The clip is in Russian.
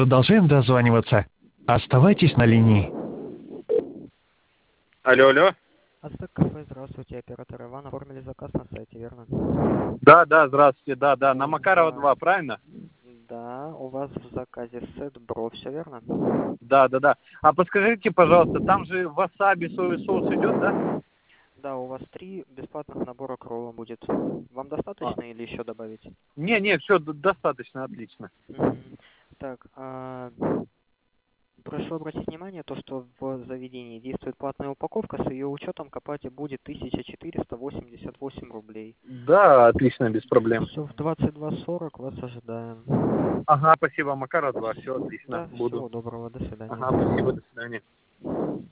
Продолжаем дозваниваться. Оставайтесь на линии. Алло, алло. Ацтек кафе, здравствуйте, оператор Иван. Оформили заказ на сайте, верно? Да, здравствуйте, да. На Макарова 2, правильно? Да, у вас в заказе сет бро, все верно? Да. А подскажите, пожалуйста, там же васаби, соевый соус идет, да? Да, у вас 3 бесплатных набора к роллам будет. Вам достаточно или еще добавить? Не, все, достаточно, отлично. Так, прошу обратить внимание, то, что в заведении действует платная упаковка, с ее учетом к оплате будет 1488 рублей. Да, отлично, без проблем. Все, в 22:40 вас ожидаем. Ага, спасибо, Макарова 2, все отлично, Да, буду. всего доброго, до свидания. Ага, спасибо, до свидания.